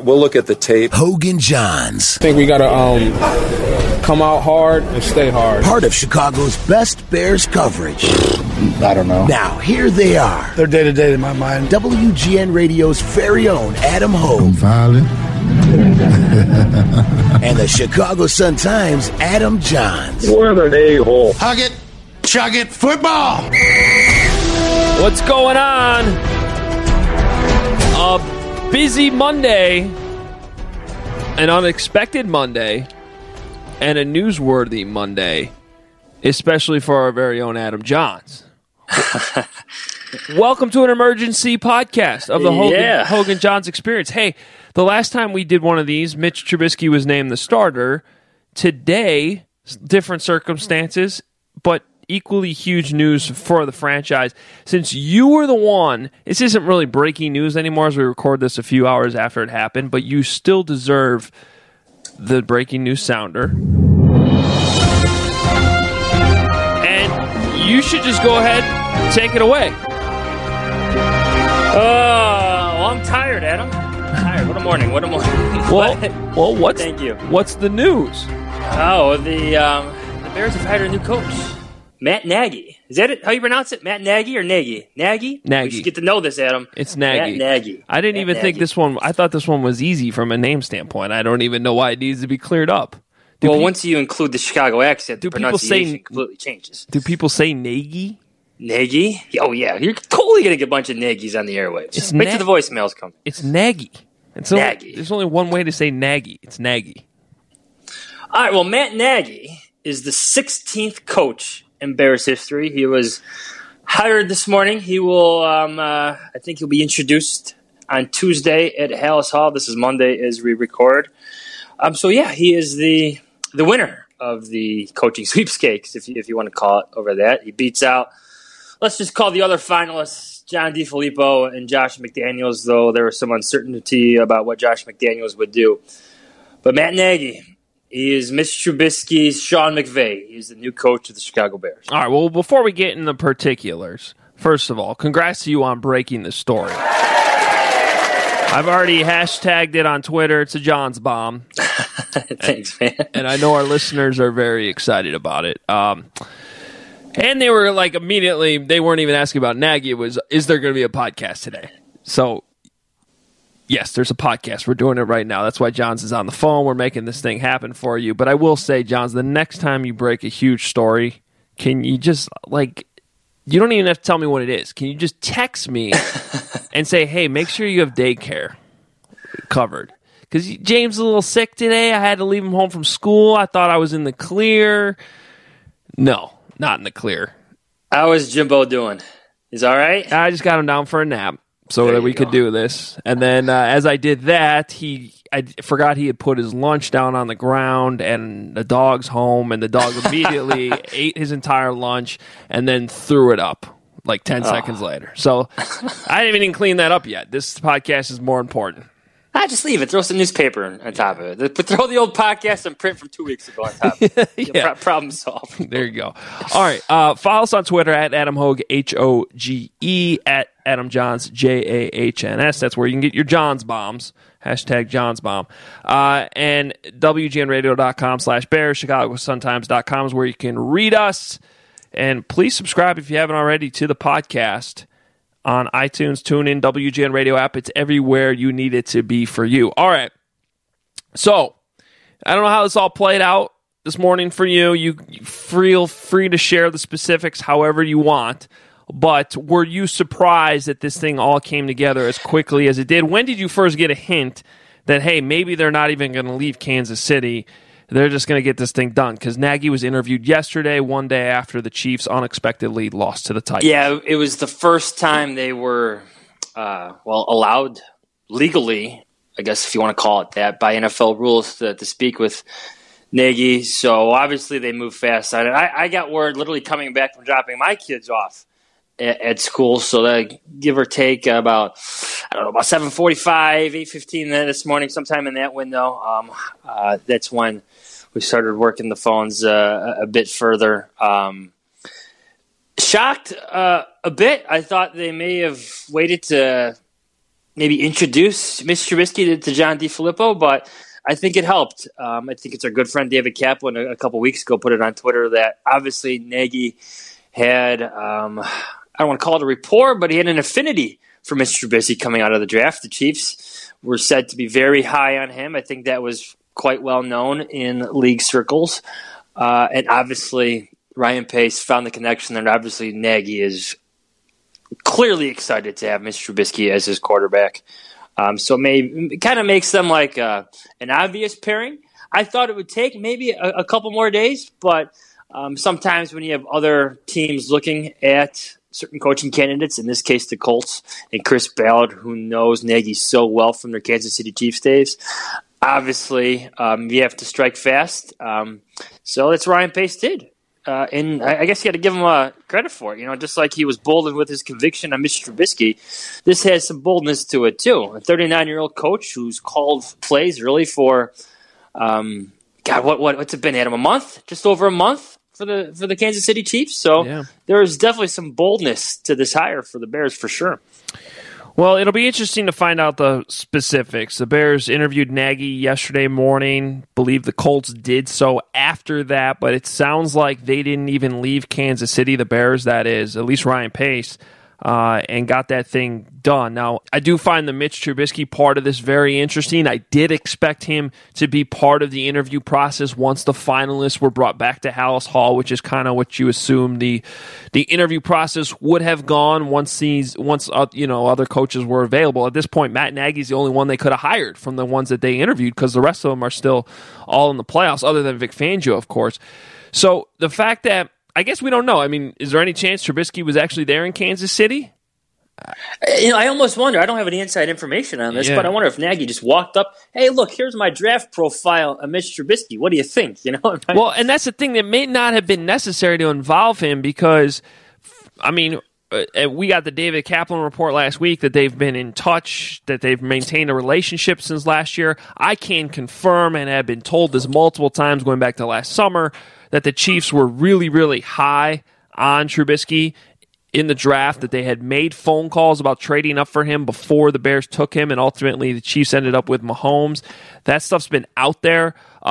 We'll look at the tape. Hoge & Jahns. I think we got to come out hard and stay hard. Part of Chicago's best Bears coverage. I don't know. Now, here they are. They're day-to-day in my mind. WGN Radio's very own Adam Hoge. I'm violent. And the Chicago Sun-Times' Adam Jahns. What an a-hole. Hug it, chug it, football. What's going on? A busy Monday, an unexpected Monday, and a newsworthy Monday, especially for our very own Adam Jahns. Welcome to an emergency podcast of the Hoge & Jahns Experience. Hey, the last time we did one of these, Mitch Trubisky was named the starter. Today, different circumstances, but equally huge news for the franchise. Since you were the one, this isn't really breaking news anymore as we record this a few hours after it happened, but you still deserve the breaking news sounder. And you should just go ahead and take it away. Well, I'm tired, Adam. Tired. What a morning. Well, Thank you. What's the news? Oh, the Bears have hired a new coach. Matt Nagy. Is that it? How you pronounce it? Matt Nagy or Nagy? Nagy? Nagy. We should get to know this, Adam. It's Nagy. Matt Nagy. I didn't even think this one. I thought this one was easy from a name standpoint. I don't even know why it needs to be cleared up. Once you include the Chicago accent, the pronunciation completely changes. Do people say Nagy? Nagy? Oh, yeah. You're totally going to get a bunch of Nagys on the airwaves. Wait till the voicemails come. It's Nagy. Nagy. There's only one way to say Nagy. It's Nagy. All right, well, Matt Nagy is the 16th coach in Bears history. He was hired this morning. He will, I think he'll be introduced on Tuesday at Halas Hall. This is Monday as we record. He is the winner of the coaching sweepstakes, if you want to call it over that. He beats out, let's just call the other finalists, John DeFilippo and Josh McDaniels, though there was some uncertainty about what Josh McDaniels would do. But Matt Nagy, he is Mitch Trubisky's Sean McVay. He's the new coach of the Chicago Bears. All right, well, before we get into the particulars, first of all, congrats to you on breaking the story. I've already hashtagged it on Twitter. It's a John's bomb. Thanks, man. And I know our listeners are very excited about it. And they were like immediately, they weren't even asking about Nagy. It was, is there going to be a podcast today? So, yes, there's a podcast. We're doing it right now. That's why Johns is on the phone. We're making this thing happen for you. But I will say, Johns, the next time you break a huge story, can you just, you don't even have to tell me what it is. Can you just text me and say, hey, make sure you have daycare covered? Because James is a little sick today. I had to leave him home from school. I thought I was in the clear. No, not in the clear. How is Jimbo doing? Is all right? I just got him down for a nap so that we could do this. And then as I did that, I forgot he had put his lunch down on the ground, and the dog's home, and the dog immediately ate his entire lunch and then threw it up like 10 seconds later. So I didn't even clean that up yet. This podcast is more important. Just leave it. Throw some newspaper on top of it. Throw the old podcast in print from 2 weeks ago on top of it. Yeah. Problem solved. There you go. All right. Follow us on Twitter at Adam Hoge, Hoge, at Adam Jahns, Jahns. That's where you can get your Johns bombs. Hashtag Johns bomb. And WGNradio.com/Bears, ChicagoSunTimes.com is where you can read us. And please subscribe if you haven't already to the podcast on iTunes, TuneIn, WGN Radio app. It's everywhere you need it to be for you. All right. So, I don't know how this all played out this morning for you. You feel free to share the specifics however you want. But were you surprised that this thing all came together as quickly as it did? When did you first get a hint that, hey, maybe they're not even going to leave Kansas City? They're just going to get this thing done? Because Nagy was interviewed yesterday, one day after the Chiefs unexpectedly lost to the Titans. Yeah, it was the first time they were, allowed legally, I guess if you want to call it that, by NFL rules to speak with Nagy. So obviously they moved fast on it. I got word literally coming back from dropping my kids off at school. So that give or take about 7:45, 8:15 this morning, sometime in that window. That's when we started working the phones a bit further. Shocked a bit. I thought they may have waited to maybe introduce Mr. Trubisky to John DeFilippo, but I think it helped. I think it's our good friend David Kaplan a couple weeks ago put it on Twitter that obviously Nagy had, I don't want to call it a rapport, but he had an affinity for Mr. Trubisky coming out of the draft. The Chiefs were said to be very high on him. I think that was quite well known in league circles. And obviously Ryan Pace found the connection, and obviously Nagy is clearly excited to have Mr. Trubisky as his quarterback. So it kind of makes them like an obvious pairing. I thought it would take maybe a couple more days, but sometimes when you have other teams looking at certain coaching candidates, in this case the Colts and Chris Ballard, who knows Nagy so well from their Kansas City Chiefs days, obviously you have to strike fast. So that's what Ryan Pace did. And I guess you got to give him credit for it. Just like he was bold with his conviction on Mr. Trubisky, this has some boldness to it too. A 39-year-old coach who's called plays really for, what's it been, Adam? A month? Just over a month for the Kansas City Chiefs. So There's definitely some boldness to this hire for the Bears for sure. Well, it'll be interesting to find out the specifics. The Bears interviewed Nagy yesterday morning. Believe the Colts did so after that, but it sounds like they didn't even leave Kansas City, the Bears, that is, at least Ryan Pace, and got that thing done. Now, I do find the Mitch Trubisky part of this very interesting. I did expect him to be part of the interview process once the finalists were brought back to Halas Hall, which is kind of what you assume the interview process would have gone once other coaches were available. At this point, Matt Nagy's the only one they could have hired from the ones that they interviewed because the rest of them are still all in the playoffs, other than Vic Fangio, of course. So the fact that I guess we don't know. I mean, is there any chance Trubisky was actually there in Kansas City? I almost wonder. I don't have any inside information on this, but I wonder if Nagy just walked up, hey, look, here's my draft profile of Mr. Trubisky. What do you think? Well, and that's the thing that may not have been necessary to involve him because, I mean, we got the David Kaplan report last week that they've been in touch, that they've maintained a relationship since last year. I can confirm and have been told this multiple times going back to last summer that the Chiefs were really, really high on Trubisky in the draft, that they had made phone calls about trading up for him before the Bears took him, and ultimately the Chiefs ended up with Mahomes. That stuff's been out there.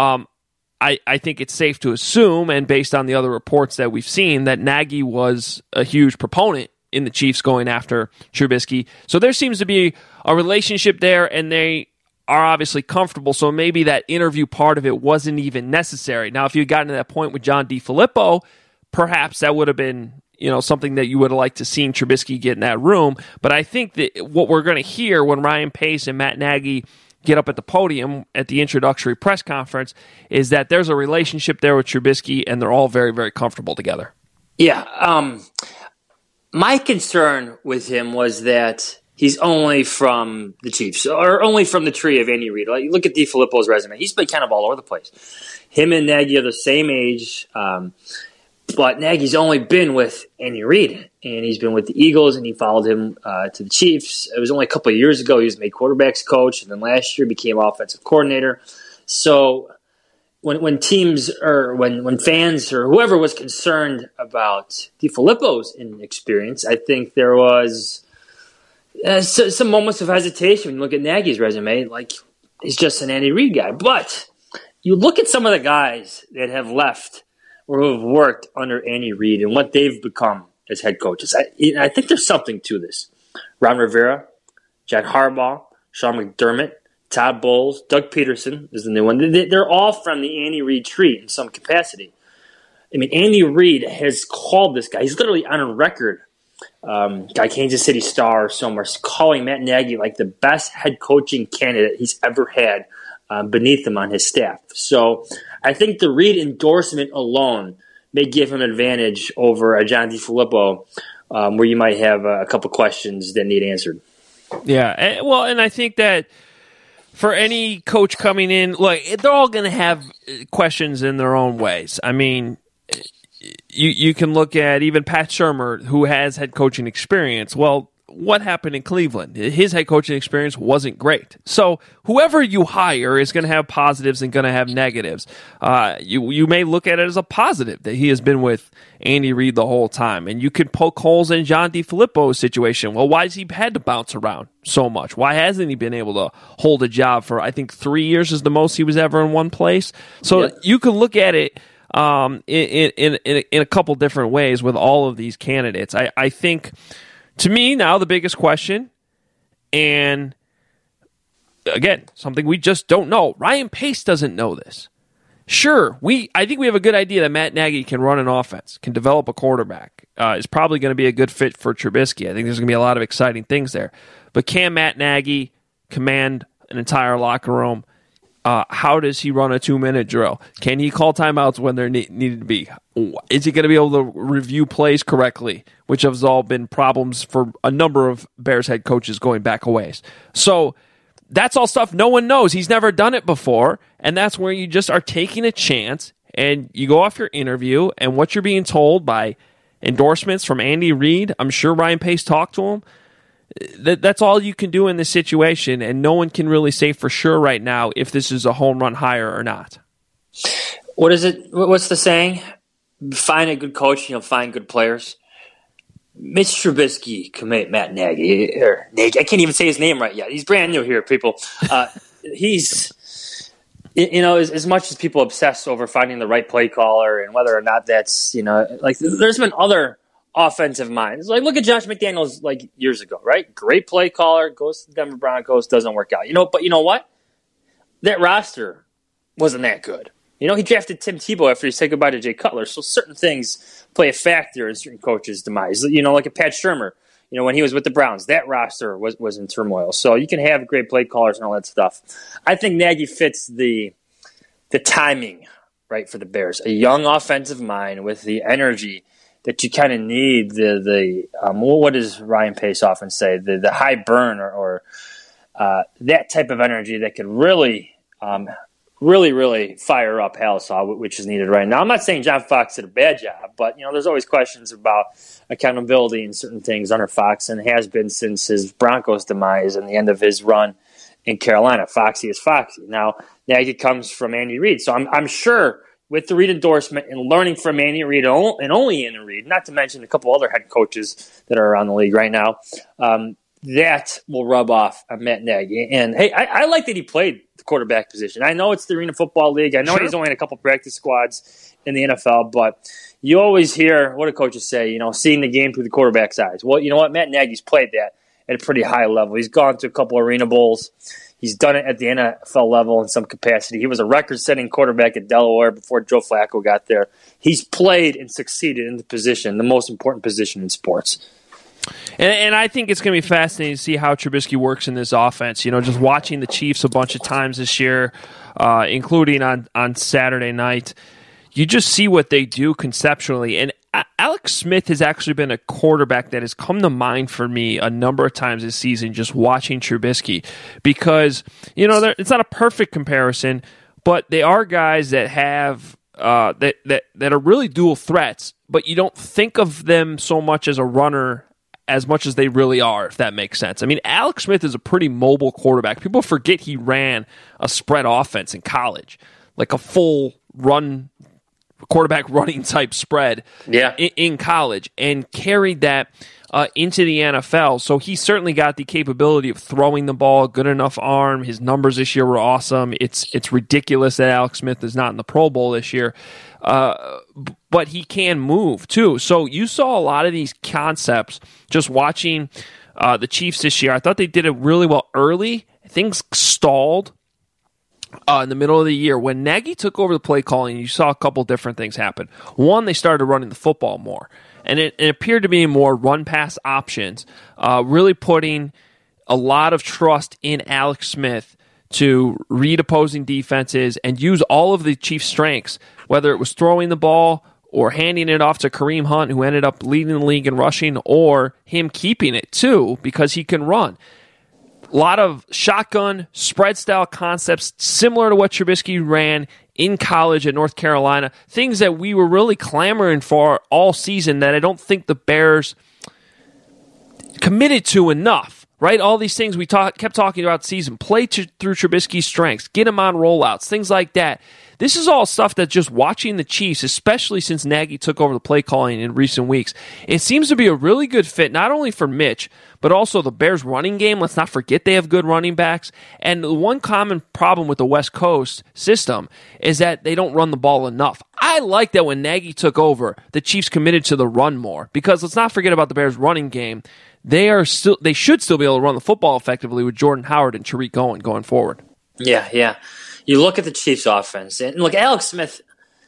I think it's safe to assume, and based on the other reports that we've seen, that Nagy was a huge proponent in the Chiefs going after Trubisky. So there seems to be a relationship there, and they are obviously comfortable, so maybe that interview part of it wasn't even necessary. Now, if you had gotten to that point with John DeFilippo, perhaps that would have been something that you would have liked to seen Trubisky get in that room. But I think that what we're going to hear when Ryan Pace and Matt Nagy get up at the podium at the introductory press conference is that there's a relationship there with Trubisky, and they're all very, very comfortable together. Yeah. My concern with him was that he's only from the Chiefs, or only from the tree of Andy Reid. Like, look at DeFilippo's resume. He's been kind of all over the place. Him and Nagy are the same age, but Nagy's only been with Andy Reid, and he's been with the Eagles, and he followed him to the Chiefs. It was only a couple of years ago he was made quarterbacks coach, and then last year became offensive coordinator. So when teams or when fans or whoever was concerned about DeFilippo's inexperience, I think there was some moments of hesitation when you look at Nagy's resume, like he's just an Andy Reid guy. But you look at some of the guys that have left or who have worked under Andy Reid and what they've become as head coaches. I think there's something to this. Ron Rivera, John Harbaugh, Sean McDermott, Todd Bowles, Doug Peterson is the new one. They're all from the Andy Reid tree in some capacity. I mean, Andy Reid has called this guy. He's literally on a record. Guy Kansas City Star somewhere calling Matt Nagy like the best head coaching candidate he's ever had beneath him on his staff. So I think the Reid endorsement alone may give him an advantage over John DeFilippo, where you might have a couple questions that need answered. Yeah, and I think that for any coach coming in, look, they're all going to have questions in their own ways. I mean, you can look at even Pat Shurmur, who has head coaching experience. Well, what happened in Cleveland. His head coaching experience wasn't great. So whoever you hire is going to have positives and going to have negatives. You may look at it as a positive that he has been with Andy Reid the whole time. And you could poke holes in John DeFilippo's situation. Well, why has he had to bounce around so much? Why hasn't he been able to hold a job for, I think, 3 years is the most he was ever in one place? So you can look at it in a couple different ways with all of these candidates. I think, to me, now the biggest question, and again, something we just don't know. Ryan Pace doesn't know this. Sure, I think we have a good idea that Matt Nagy can run an offense, can develop a quarterback, is probably going to be a good fit for Trubisky. I think there's going to be a lot of exciting things there. But can Matt Nagy command an entire locker room? How does he run a 2-minute drill? Can he call timeouts when they're needed to be? Is he going to be able to review plays correctly, which has all been problems for a number of Bears head coaches going back a ways. So that's all stuff no one knows. He's never done it before, and that's where you just are taking a chance, and you go off your interview, and what you're being told by endorsements from Andy Reid, I'm sure Ryan Pace talked to him. That's all you can do in this situation, and no one can really say for sure right now if this is a home run hire or not. What is it? What's the saying? Find a good coach, and you'll find good players. Mitch Trubisky can make Matt Nagy. I can't even say his name right yet. He's brand new here, people. He's, as much as people obsess over finding the right play caller and whether or not that's, like there's been other offensive minds. Like, look at Josh McDaniels like years ago, right? Great play caller, goes to the Denver Broncos, doesn't work out. But you know what? That roster wasn't that good. He drafted Tim Tebow after he said goodbye to Jay Cutler, so certain things play a factor in certain coaches' demise. Like a Pat Shurmur, when he was with the Browns, that roster was in turmoil. So you can have great play callers and all that stuff. I think Nagy fits the timing, right, for the Bears. A young offensive mind with the energy that you kind of need, what does Ryan Pace often say? The high burn or that type of energy that could really fire up Halas, which is needed right now. I'm not saying John Fox did a bad job, but there's always questions about accountability and certain things under Fox, and has been since his Broncos demise and the end of his run in Carolina. Foxy is Foxy. Now Nagy comes from Andy Reid, so I'm sure with the Reid endorsement and learning from Andy Reid and only Andy Reid, not to mention a couple other head coaches that are around the league right now, that will rub off on Matt Nagy. And, hey, I like that he played the quarterback position. I know it's the Arena Football League. I know He's only in a couple practice squads in the NFL, but you always hear what do coaches say, seeing the game through the quarterback's eyes. Well, you know what? Matt Nagy's played that at a pretty high level. He's gone to a couple Arena Bowls. He's done it at the NFL level in some capacity. He was a record-setting quarterback at Delaware before Joe Flacco got there. He's played and succeeded in the position, the most important position in sports. And I think it's going to be fascinating to see how Trubisky works in this offense. Just watching the Chiefs a bunch of times this year, including on Saturday night, you just see what they do conceptually. And Alex Smith has actually been a quarterback that has come to mind for me a number of times this season just watching Trubisky because, it's not a perfect comparison, but they are guys that have that are really dual threats, but you don't think of them so much as a runner as much as they really are, if that makes sense. I mean, Alex Smith is a pretty mobile quarterback. People forget he ran a spread offense in college, like a full run quarterback running type spread in college, and carried that into the NFL. So he certainly got the capability of throwing the ball, good enough arm. His numbers this year were awesome. It's ridiculous that Alex Smith is not in the Pro Bowl this year. But he can move too. So you saw a lot of these concepts just watching the Chiefs this year. I thought they did it really well early. Things stalled in the middle of the year. When Nagy took over the play calling, you saw a couple different things happen. One, they started running the football more. And it appeared to be more run-pass options, really putting a lot of trust in Alex Smith to read opposing defenses and use all of the Chiefs' strengths, whether it was throwing the ball or handing it off to Kareem Hunt, who ended up leading the league in rushing, or him keeping it, too, because he can run. A lot of shotgun, spread-style concepts similar to what Trubisky ran in college at North Carolina, things that we were really clamoring for all season that I don't think the Bears committed to enough, right? All these things we kept talking about the season. Play through Trubisky's strengths. Get him on rollouts. Things like that. This is all stuff that just watching the Chiefs, especially since Nagy took over the play calling in recent weeks, it seems to be a really good fit, not only for Mitch, but also the Bears running game. Let's not forget they have good running backs. And the one common problem with the West Coast system is that they don't run the ball enough. I like that when Nagy took over, the Chiefs committed to the run more, because let's not forget about the Bears running game. They should still be able to run the football effectively with Jordan Howard and Tariq Cohen going forward. Yeah. You look at the Chiefs' offense, and look, Alex Smith,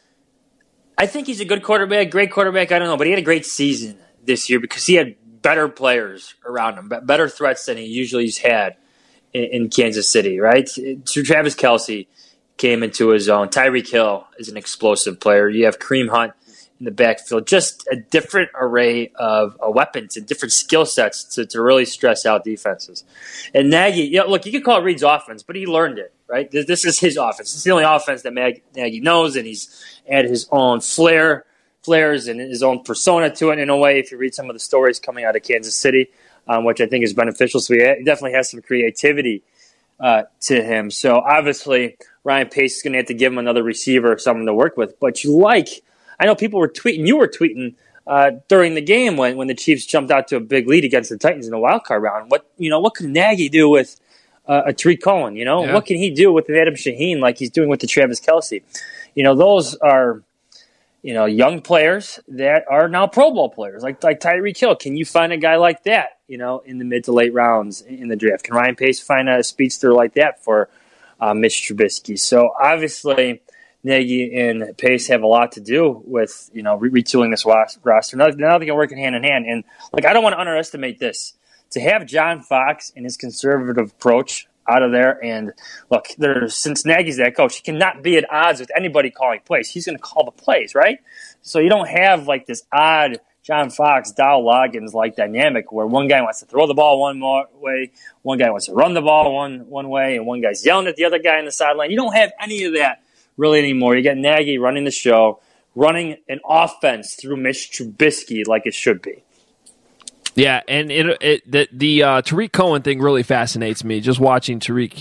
I think he's a good quarterback, great quarterback, I don't know, but he had a great season this year because he had better players around him, better threats than he usually has had in Kansas City, right? Travis Kelce came into his own. Tyreek Hill is an explosive player. You have Kareem Hunt in the backfield, just a different array of weapons and different skill sets to really stress out defenses. And Nagy, look, you can call it Reid's offense, but he learned it, right? This is his offense. It's the only offense that Nagy knows, and he's added his own flares and his own persona to it in a way, if you read some of the stories coming out of Kansas City, which I think is beneficial. So he definitely has some creativity to him. So obviously Ryan Pace is going to have to give him another receiver, someone to work with. But I know people were tweeting, you were tweeting during the game when the Chiefs jumped out to a big lead against the Titans in the wild card round. What could Nagy do with a Tariq Cohen? Yeah. What can he do with Adam Shaheen like he's doing with the Travis Kelce? Those are young players that are now Pro Bowl players, like Tyreek Hill. Can you find a guy like that, in the mid to late rounds in the draft? Can Ryan Pace find a speedster like that for Mitch Trubisky? So obviously Nagy and Pace have a lot to do with, retooling this roster. Now they can work hand in hand. And I don't want to underestimate this. To have John Fox and his conservative approach out of there, and look, since Nagy's that coach, he cannot be at odds with anybody calling plays. He's going to call the plays, right? So you don't have this odd John Fox, Dow Loggins dynamic where one guy wants to throw the ball one way, one guy wants to run the ball one way, and one guy's yelling at the other guy on the sideline. You don't have any of that really anymore. You got Nagy running the show, running an offense through Mitch Trubisky like it should be. Yeah, and the Tariq Cohen thing really fascinates me. Just watching Tyreek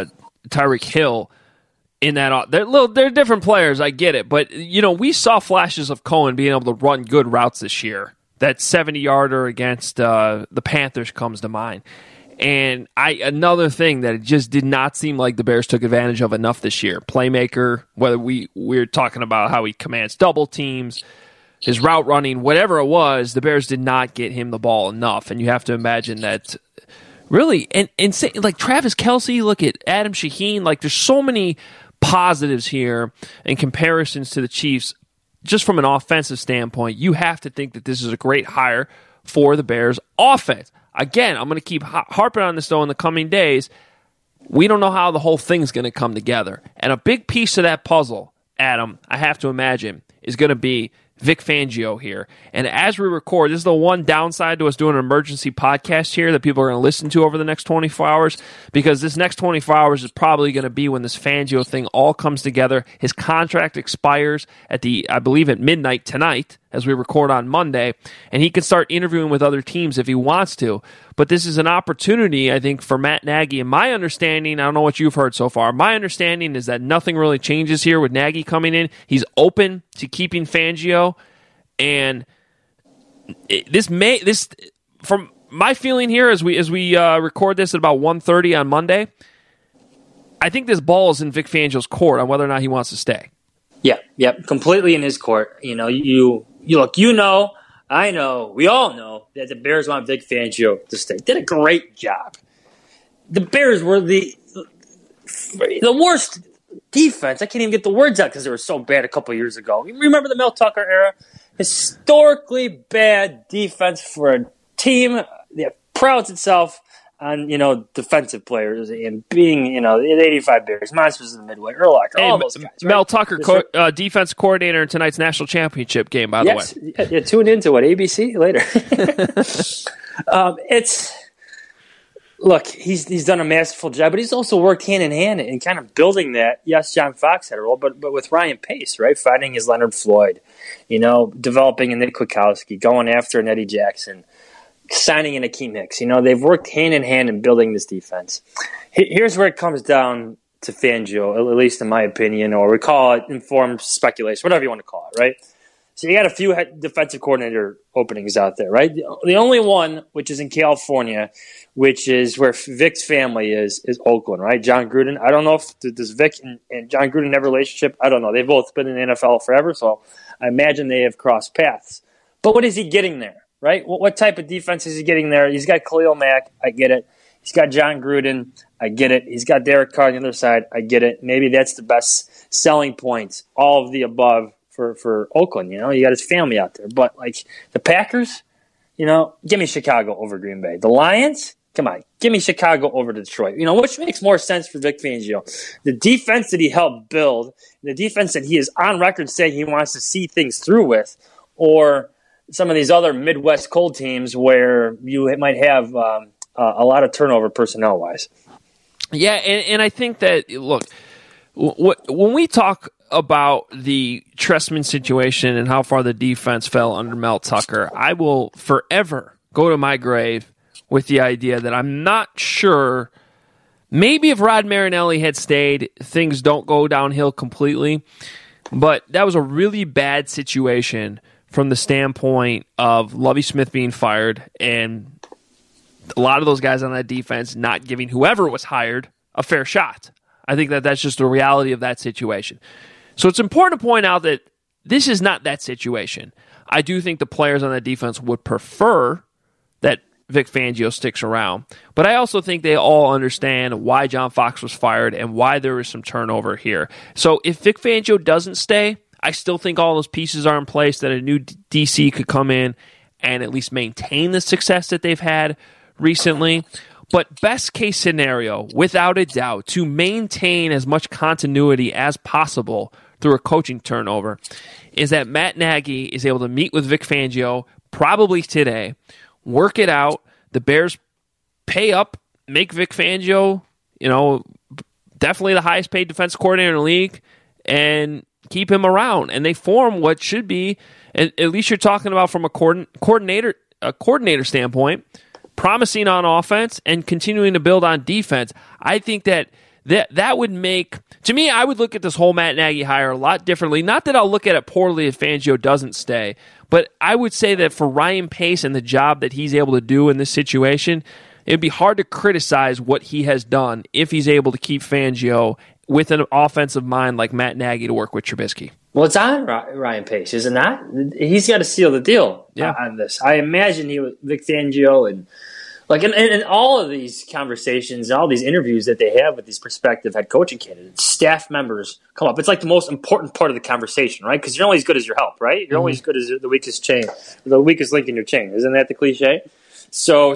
Hill in that, they're different players. I get it, but we saw flashes of Cohen being able to run good routes this year. That 70-yarder against the Panthers comes to mind. And another thing that it just did not seem like the Bears took advantage of enough this year. Playmaker, whether we're talking about how he commands double teams, his route running, whatever it was, the Bears did not get him the ball enough. And you have to imagine that really, and say, Travis Kelce, look at Adam Shaheen, there's so many positives here in comparisons to the Chiefs. Just from an offensive standpoint, you have to think that this is a great hire for the Bears offense. Again, I'm going to keep harping on this, though, in the coming days. We don't know how the whole thing's going to come together. And a big piece of that puzzle, Adam, I have to imagine, is going to be Vic Fangio here. And as we record, this is the one downside to us doing an emergency podcast here that people are going to listen to over the next 24 hours, because this next 24 hours is probably going to be when this Fangio thing all comes together. His contract expires I believe at midnight tonight as we record on Monday, and he can start interviewing with other teams if he wants to. But this is an opportunity, I think, for Matt Nagy. And my understanding, I don't know what you've heard so far, my understanding is that nothing really changes here with Nagy coming in. He's open to keeping Fangio, and this from my feeling here as we record this at about 1:30 on Monday, I think this ball is in Vic Fangio's court on whether or not he wants to stay. Yeah, completely in his court. I know, we all know that the Bears want Vic Fangio to stay. Did a great job. The Bears were the worst defense. I can't even get the words out because they were so bad a couple years ago. You remember the Mel Tucker era? Historically bad defense for a team that prouds itself on, defensive players and being, the 85 Bears, Monsters of the Midway, Urlacher, all those guys. Right? Mel Tucker, defense coordinator in tonight's national championship game, by the way. Yeah, tune into ABC later. Look, he's done a masterful job, but he's also worked hand in hand in kind of building that. Yes, John Fox had a role, but with Ryan Pace, right? Finding his Leonard Floyd, developing a Nick Kwiatkowski, going after an Eddie Jackson, signing in Akeem Hicks. They've worked hand in hand in building this defense. Here's where it comes down to Fangio, at least in my opinion, or we call it informed speculation, whatever you want to call it, right? So you got a few defensive coordinator openings out there, right? The only one, which is in California, which is where Vic's family is Oakland, right? John Gruden. I don't know if does Vic and John Gruden have a relationship. I don't know. They've both been in the NFL forever, so I imagine they have crossed paths. But what is he getting there, right? What type of defense is he getting there? He's got Khalil Mack. I get it. He's got John Gruden. I get it. He's got Derek Carr on the other side. I get it. Maybe that's the best selling point. All of the above for Oakland. You got his family out there. But like the Packers, give me Chicago over Green Bay. The Lions, come on, give me Chicago over Detroit. Which makes more sense for Vic Fangio? The defense that he helped build, the defense that he is on record saying he wants to see things through with, or some of these other Midwest cold teams where you might have a lot of turnover personnel-wise. Yeah, and I think that, look, when we talk about the Trestman situation and how far the defense fell under Mel Tucker, I will forever go to my grave with the idea that I'm not sure, maybe if Rod Marinelli had stayed, things don't go downhill completely, but that was a really bad situation from the standpoint of Lovie Smith being fired and a lot of those guys on that defense not giving whoever was hired a fair shot. I think that that's just the reality of that situation. So it's important to point out that this is not that situation. I do think the players on that defense would prefer that Vic Fangio sticks around, but I also think they all understand why John Fox was fired and why there is some turnover here. So if Vic Fangio doesn't stay, I still think all those pieces are in place that a new DC could come in and at least maintain the success that they've had recently. But best case scenario, without a doubt, to maintain as much continuity as possible through a coaching turnover, is that Matt Nagy is able to meet with Vic Fangio probably today, work it out. The Bears pay up, make Vic Fangio, definitely the highest paid defense coordinator in the league, and keep him around. And they form what should be, at least you're talking about from a coordinator standpoint, promising on offense and continuing to build on defense. I think that would make, to me, I would look at this whole Matt Nagy hire a lot differently. Not that I'll look at it poorly if Fangio doesn't stay, but I would say that for Ryan Pace and the job that he's able to do in this situation, it'd be hard to criticize what he has done if he's able to keep Fangio with an offensive mind like Matt Nagy to work with Trubisky. Well, it's on Ryan Pace, is it not? He's got to seal the deal on this. I imagine Vic Fangio and in all of these conversations, all these interviews that they have with these prospective head coaching candidates, staff members come up. It's like the most important part of the conversation, right? Because you're only as good as your help, right? You're only as good as the weakest link in your chain. Isn't that the cliche? So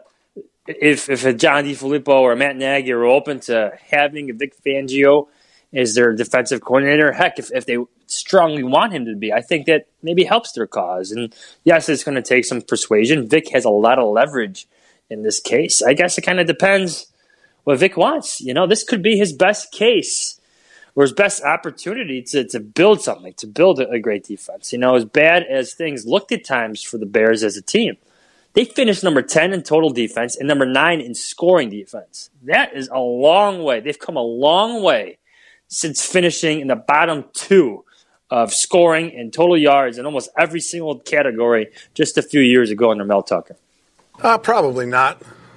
if a John DeFilippo or a Matt Nagy are open to having a Vic Fangio as their defensive coordinator, heck, if they strongly want him to be, I think that maybe helps their cause. And yes, it's going to take some persuasion. Vic has a lot of leverage in this case. I guess it kind of depends what Vic wants. This could be his best case or his best opportunity to build something, to build a great defense. As bad as things looked at times for the Bears as a team, they finished number 10 in total defense and number 9 in scoring defense. That is a long way. They've come a long way since finishing in the bottom 2 of scoring and total yards in almost every single category just a few years ago under Mel Tucker. Probably not.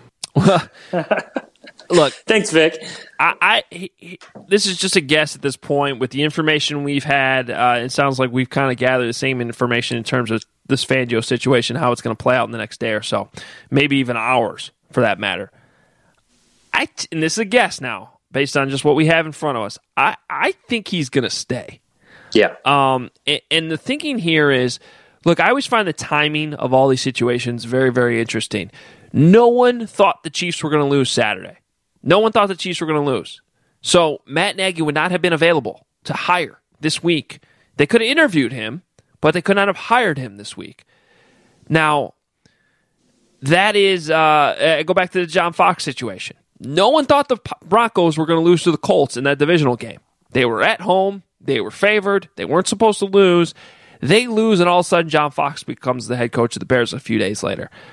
Look, thanks, Vic. This is just a guess at this point. With the information we've had, it sounds like we've kind of gathered the same information in terms of this Fangio situation, how it's going to play out in the next day or so, maybe even hours for that matter. And this is a guess now, based on just what we have in front of us. I think he's going to stay. Yeah. And the thinking here is, look, I always find the timing of all these situations very, very interesting. No one thought the Chiefs were going to lose Saturday. No one thought the Chiefs were going to lose. So Matt Nagy would not have been available to hire this week. They could have interviewed him, but they could not have hired him this week. Now, that is, go back to the John Fox situation. No one thought the Broncos were going to lose to the Colts in that divisional game. They were at home. They were favored. They weren't supposed to lose. They lose, and all of a sudden, John Fox becomes the head coach of the Bears a few days later.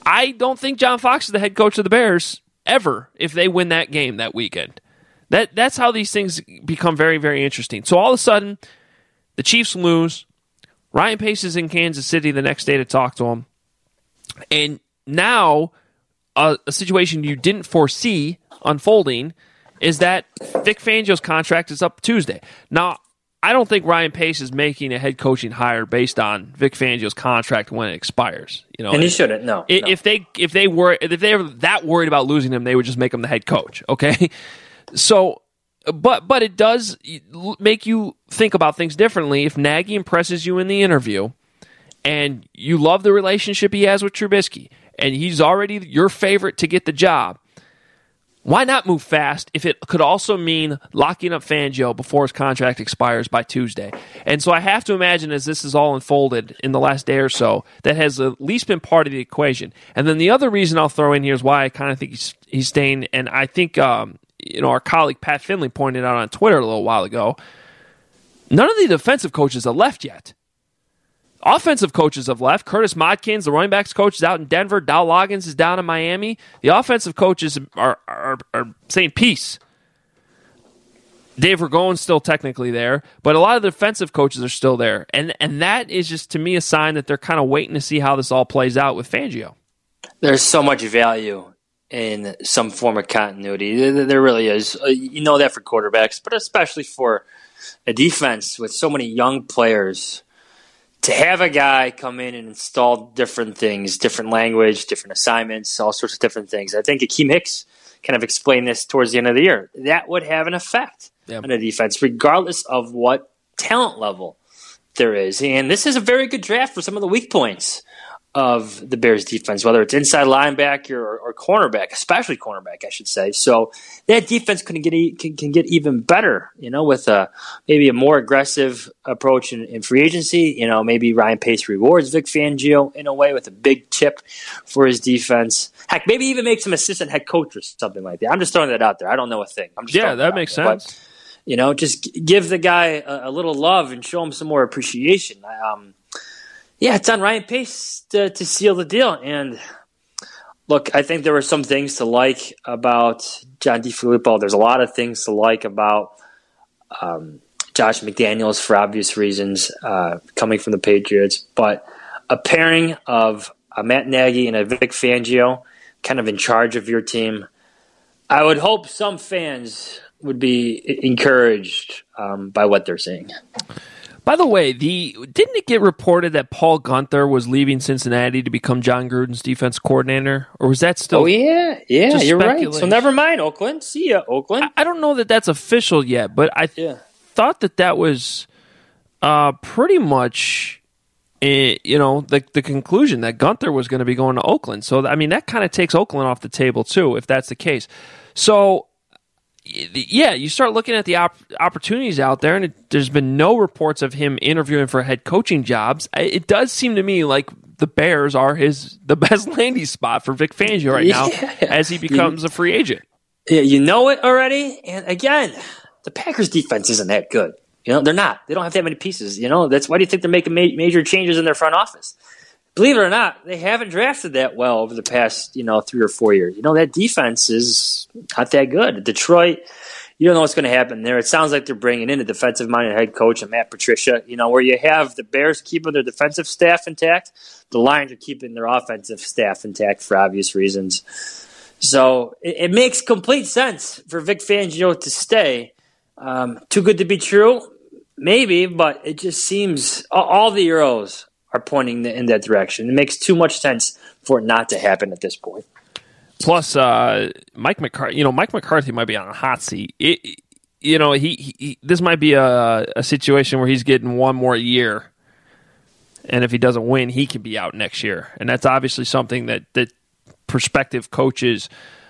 I don't think John Fox is the head coach of the Bears ever if they win that game that weekend. That's how these things become very, very interesting. So all of a sudden, the Chiefs lose. Ryan Pace is in Kansas City the next day to talk to him. And now a situation you didn't foresee unfolding is that Vic Fangio's contract is up Tuesday. Now, I don't think Ryan Pace is making a head coaching hire based on Vic Fangio's contract when it expires. And he shouldn't. No. If they were that worried about losing him, they would just make him the head coach. Okay, so but it does make you think about things differently. If Nagy impresses you in the interview, and you love the relationship he has with Trubisky, and he's already your favorite to get the job, why not move fast if it could also mean locking up Fangio before his contract expires by Tuesday? And so I have to imagine, as this is all unfolded in the last day or so, that has at least been part of the equation. And then the other reason I'll throw in here is why I kind of think he's staying, and I think our colleague Pat Finley pointed out on Twitter a little while ago, none of the defensive coaches have left yet. Offensive coaches have left. Curtis Modkins, the running backs coach, is out in Denver. Dow Loggins is down in Miami. The offensive coaches are saying peace. Dave Ragone's still technically there, but a lot of the defensive coaches are still there. And that is just, to me, a sign that they're kind of waiting to see how this all plays out with Fangio. There's so much value in some form of continuity. There really is. You know that for quarterbacks, but especially for a defense with so many young players. To have a guy come in and install different things, different language, different assignments, all sorts of different things. I think Akeem Hicks kind of explained this towards the end of the year. That would have an effect on a defense, regardless of what talent level there is. And this is a very good draft for some of the weak points of the Bears defense, whether it's inside linebacker or cornerback, especially cornerback, I should say. So that defense can get even better, with maybe a more aggressive approach in free agency. Maybe Ryan Pace rewards Vic Fangio in a way with a big chip for his defense. Heck, maybe even makes him assistant head coach or something like that. I'm just throwing that out there. I don't know a thing. That makes sense. But, just give the guy a little love and show him some more appreciation. It's on Ryan Pace to seal the deal. And look, I think there were some things to like about John DeFilippo. There's a lot of things to like about Josh McDaniels for obvious reasons, coming from the Patriots. But a pairing of a Matt Nagy and a Vic Fangio kind of in charge of your team, I would hope some fans would be encouraged by what they're seeing. By the way, didn't it get reported that Paul Guenther was leaving Cincinnati to become John Gruden's defense coordinator? Or was that still? Oh, yeah, you're right. So never mind, Oakland. See ya, Oakland. I don't know that that's official yet, but I thought that was pretty much, the conclusion that Guenther was going to be going to Oakland. So, I mean, that kind of takes Oakland off the table, too, if that's the case. So, you start looking at the opportunities out there, and there's been no reports of him interviewing for head coaching jobs. It does seem to me like the Bears are the best landing spot for Vic Fangio right now as he becomes a free agent. Yeah, you know it already. And again, the Packers defense isn't that good. They're not. They don't have that many pieces. That's why do you think they're making major changes in their front office? Believe it or not, they haven't drafted that well over the past, 3 or 4 years. That defense is not that good. Detroit, you don't know what's going to happen there. It sounds like they're bringing in a defensive-minded head coach, and Matt Patricia, where you have the Bears keeping their defensive staff intact, the Lions are keeping their offensive staff intact for obvious reasons. So it makes complete sense for Vic Fangio to stay. Too good to be true? Maybe, but it just seems all the arrows are pointing in that direction. It makes too much sense for it not to happen at this point. Plus, Mike McCarthy might be on a hot seat. This might be a situation where he's getting one more year, and if he doesn't win, he can be out next year. And that's obviously something that prospective coaches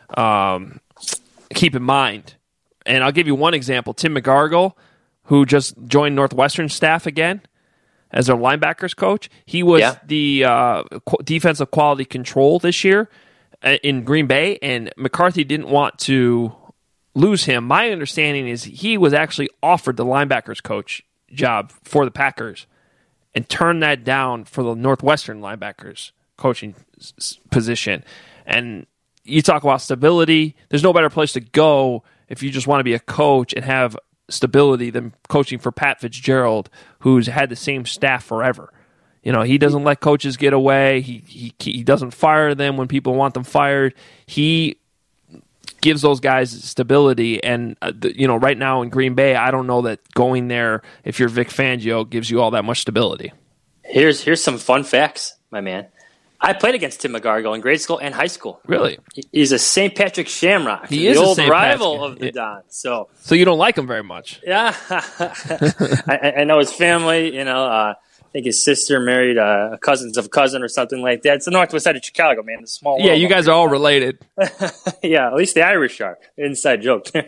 keep in mind. And I'll give you one example. Tim McGargle, who just joined Northwestern staff again as their linebackers coach. He was the defensive quality control this year in Green Bay, and McCarthy didn't want to lose him. My understanding is he was actually offered the linebackers coach job for the Packers and turned that down for the Northwestern linebackers coaching position. And you talk about stability. There's no better place to go if you just want to be a coach and have stability than coaching for Pat Fitzgerald, who's had the same staff forever. He doesn't let coaches get away. He doesn't fire them when people want them fired. He gives those guys stability. And, right now in Green Bay, I don't know that going there, if you're Vic Fangio, gives you all that much stability. Here's some fun facts, my man. I played against Tim McGargle in grade school and high school. Really? He's a St. Patrick Shamrock. He is the a old St. rival Patrick. of the Dons. So you don't like him very much. Yeah. I know his family, I think his sister married a cousin's of a cousin or something like that. It's the northwest side of Chicago, man. It's a small world. Yeah, you guys are all related. Yeah, at least the Irish are. Inside joke there.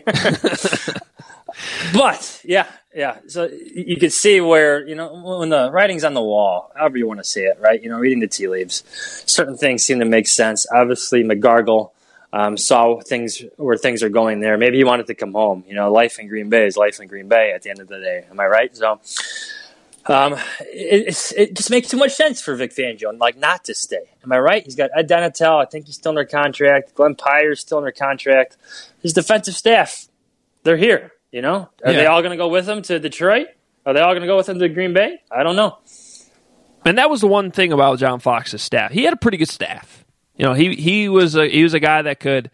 But, yeah. So you can see where, when the writing's on the wall, however you want to say it, right? Reading the tea leaves, certain things seem to make sense. Obviously, McGargle saw where things are going there. Maybe he wanted to come home. Life in Green Bay is life in Green Bay at the end of the day. Am I right? So it just makes too much sense for Vic Fangio, not to stay. Am I right? He's got Ed Donatel. I think he's still under contract. Glenn Pyre's still under contract. His defensive staff, they're here. Are they all going to go with him to Detroit? Are they all going to go with him to Green Bay? I don't know. And that was the one thing about John Fox's staff. He had a pretty good staff. He was a guy that could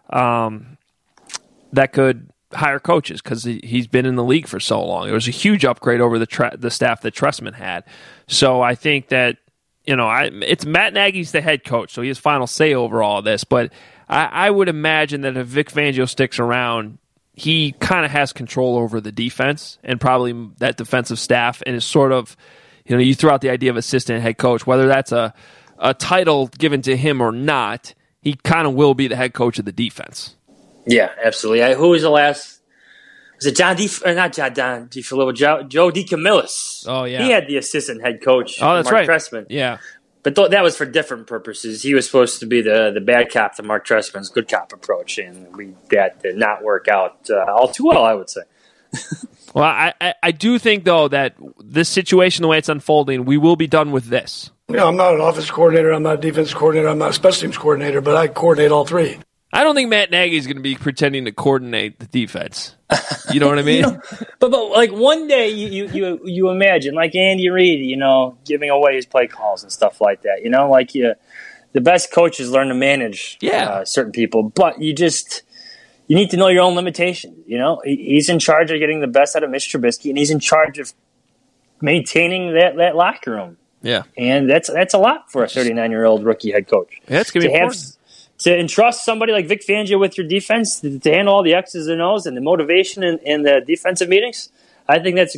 hire coaches because he's been in the league for so long. It was a huge upgrade over the staff that Trestman had. So I think that it's Matt Nagy's the head coach, so he has final say over all of this. But I would imagine that if Vic Fangio sticks around, he kind of has control over the defense and probably that defensive staff, and is sort of, you throw out the idea of assistant head coach, whether that's a title given to him or not, he kind of will be the head coach of the defense. Yeah, absolutely. Who was the last? Was it Joe DeCamillis? Joe DeCamillis. Oh, yeah. He had the assistant head coach. Oh, that's Mark right. Trestman. Yeah. But that was for different purposes. He was supposed to be the bad cop to Mark Trestman's good cop approach, and that did not work out all too well, I would say. Well, I do think, though, that this situation, the way it's unfolding, we will be done with this. I'm not an offense coordinator. I'm not a defense coordinator. I'm not a special teams coordinator, but I coordinate all three. I don't think Matt Nagy is going to be pretending to coordinate the defense. You know what I mean? But one day you imagine Andy Reid, giving away his play calls and stuff like that. The best coaches learn to manage certain people, but you need to know your own limitations. He's in charge of getting the best out of Mitch Trubisky, and he's in charge of maintaining that locker room. Yeah, and that's a lot for a 39-year-old rookie head coach. Yeah, it's going to be important. To entrust somebody like Vic Fangio with your defense to handle all the X's and O's and the motivation in the defensive meetings, I think that's a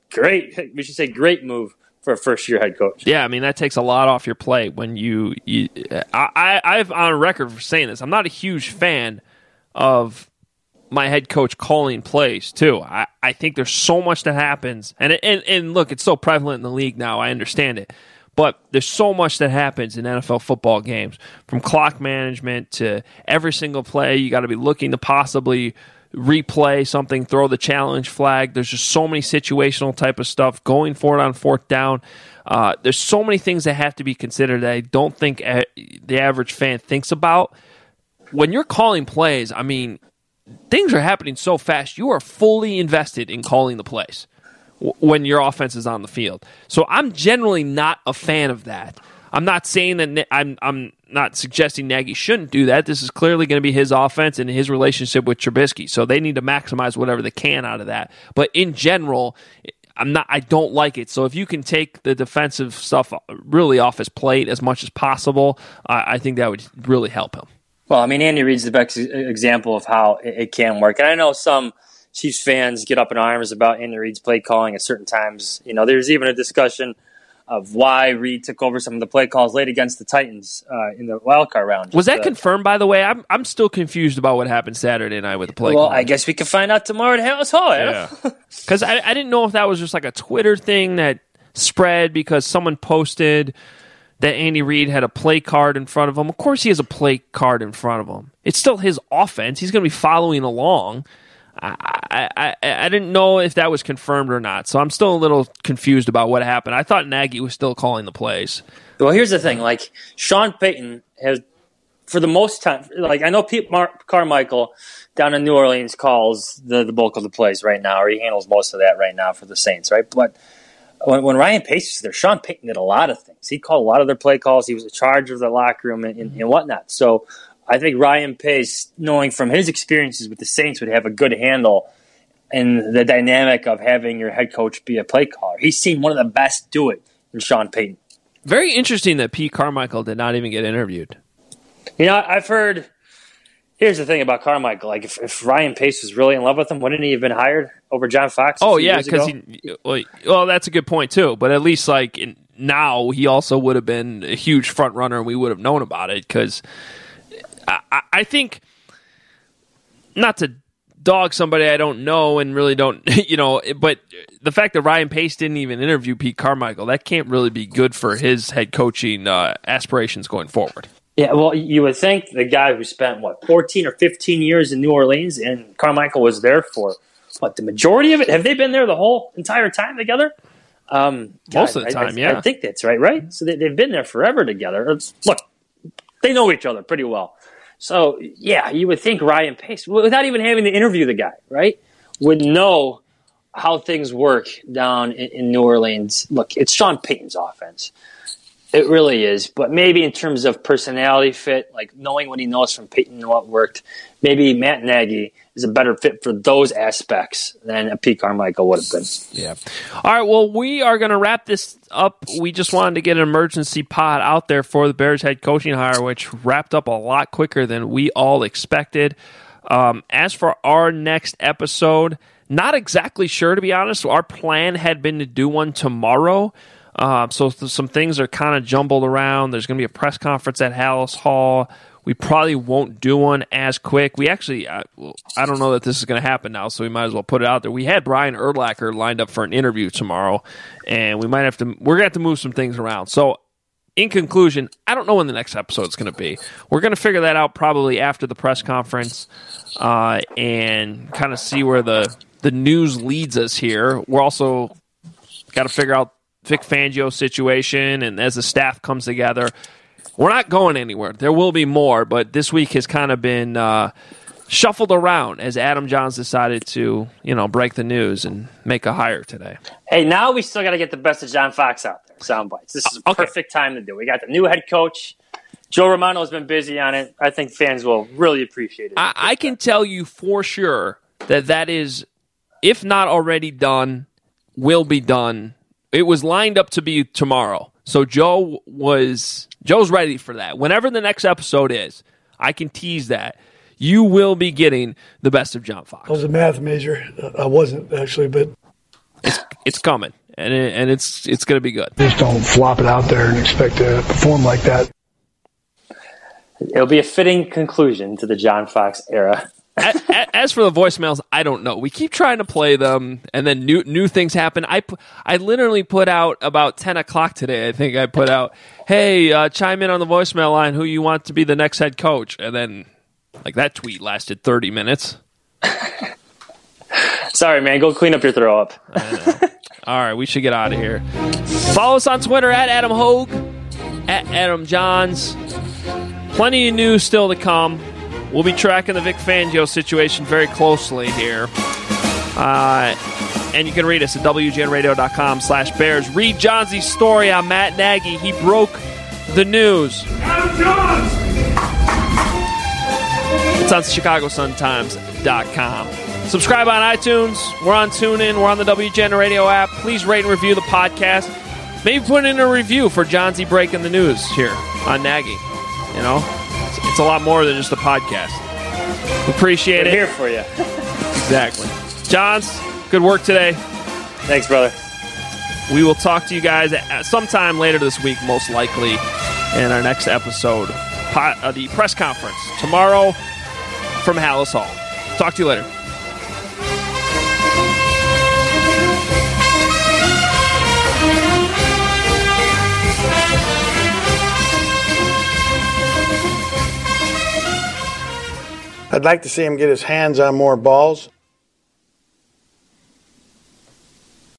great move for a first-year head coach. Yeah, I mean, that takes a lot off your plate when I've on record for saying this. I'm not a huge fan of my head coach calling plays, too. I think there's so much that happens. And look, it's so prevalent in the league now. I understand it. But there's so much that happens in NFL football games, from clock management to every single play. You got to be looking to possibly replay something, throw the challenge flag. There's just so many situational type of stuff, going for it on fourth down. There's so many things that have to be considered that I don't think the average fan thinks about. When you're calling plays, I mean, things are happening so fast. You are fully invested in calling the plays when your offense is on the field. So I'm generally not a fan of that. I'm not saying that I'm not suggesting Nagy shouldn't do that. This is clearly going to be his offense and his relationship with Trubisky. So they need to maximize whatever they can out of that. But in general, I don't like it. So if you can take the defensive stuff really off his plate as much as possible, I think that would really help him. Well, I mean, Andy Reid's the best example of how it can work. And I know some Chiefs fans get up in arms about Andy Reid's play calling at certain times. There's even a discussion of why Reid took over some of the play calls late against the Titans in the wildcard round. Was that confirmed, by the way? I'm still confused about what happened Saturday night with the play calling. I guess we can find out tomorrow at Hallis Hall. Yeah. Because I didn't know if that was just like a Twitter thing that spread because someone posted that Andy Reid had a play card in front of him. Of course he has a play card in front of him. It's still his offense. He's going to be following along. I didn't know if that was confirmed or not, so I'm still a little confused about what happened. I thought Nagy was still calling the plays. Well, here's the thing. Like, Sean Payton has, for the most time, like, I know Pete Carmichael down in New Orleans calls the bulk of the plays right now, or he handles most of that right now for the Saints, right? But when Ryan Pace was there, Sean Payton did a lot of things. He called a lot of their play calls. He was in charge of the locker room and whatnot. So I think Ryan Pace, knowing from his experiences with the Saints, would have a good handle in the dynamic of having your head coach be a play caller. He's seen one of the best do it in Sean Payton. Very interesting that Pete Carmichael did not even get interviewed. You know, I've heard. Here's the thing about Carmichael. Like, if Ryan Pace was really in love with him, wouldn't he have been hired over John Fox? Oh, yeah, because well, that's a good point, too. But at least, like, now he also would have been a huge front runner, and we would have known about it. Because I think, not to dog somebody I don't know and really don't, but the fact that Ryan Pace didn't even interview Pete Carmichael, that can't really be good for his head coaching aspirations going forward. Yeah, well, you would think the guy who spent, 14 or 15 years in New Orleans, and Carmichael was there for, the majority of it? Have they been there the whole entire time together? Most of the time, yeah. I think that's right? So they've been there forever together. Look, they know each other pretty well. So, yeah, you would think Ryan Pace, without even having to interview the guy, right, would know how things work down in New Orleans. Look, it's Sean Payton's offense. It really is. But maybe in terms of personality fit, like knowing what he knows from Peyton and what worked, maybe Matt Nagy is a better fit for those aspects than Pete Carmichael would have been. Yeah. All right, well, we are going to wrap this up. We just wanted to get an emergency pod out there for the Bears head coaching hire, which wrapped up a lot quicker than we all expected. As for our next episode, not exactly sure, to be honest. Our plan had been to do one tomorrow. So some things are kind of jumbled around. There's going to be a press conference at Halas Hall. We probably won't do one as quick. We actually, I don't know that this is going to happen now, so we might as well put it out there. We had Brian Urlacher lined up for an interview tomorrow, and we're going to have to move some things around. So in conclusion, I don't know when the next episode is going to be. We're going to figure that out probably after the press conference and kind of see where the news leads us here. We're also got to figure out Vic Fangio situation, and as the staff comes together, we're not going anywhere. There will be more, but this week has kind of been shuffled around as Adam Johns decided to, break the news and make a hire today. Hey, now we still got to get the best of John Fox out there. Sound bites. This is a perfect time to do it. We got the new head coach. Joe Romano has been busy on it. I think fans will really appreciate it. I can tell you for sure that is, if not already done, will be done. It was lined up to be tomorrow. So Joe's ready for that. Whenever the next episode is, I can tease that. You will be getting the best of John Fox. I was a math major. I wasn't, actually, but it's coming, and it's going to be good. Just don't flop it out there and expect to perform like that. It'll be a fitting conclusion to the John Fox era. As for the voicemails, I don't know. We keep trying to play them, and then new things happen. I literally put out about 10 o'clock today. I think I put out, hey, chime in on the voicemail line who you want to be the next head coach. And then, that tweet lasted 30 minutes. Sorry, man. Go clean up your throw up. I know. All right, we should get out of here. Follow us on Twitter at Adam Hogue, at Adam Johns. Plenty of news still to come. We'll be tracking the Vic Fangio situation very closely here. And you can read us at WGNradio.com/Bears. Read Johnsy's story on Matt Nagy. He broke the news. Adam Johns! It's on ChicagoSunTimes.com. Subscribe on iTunes. We're on TuneIn. We're on the WGN Radio app. Please rate and review the podcast. Maybe put in a review for Johnsy breaking the news here on Nagy. It's a lot more than just a podcast. Appreciate it. We're here for you. Exactly. Johns, good work today. Thanks, brother. We will talk to you guys sometime later this week, most likely, in our next episode, the press conference tomorrow from Halas Hall. Talk to you later. I'd like to see him get his hands on more balls.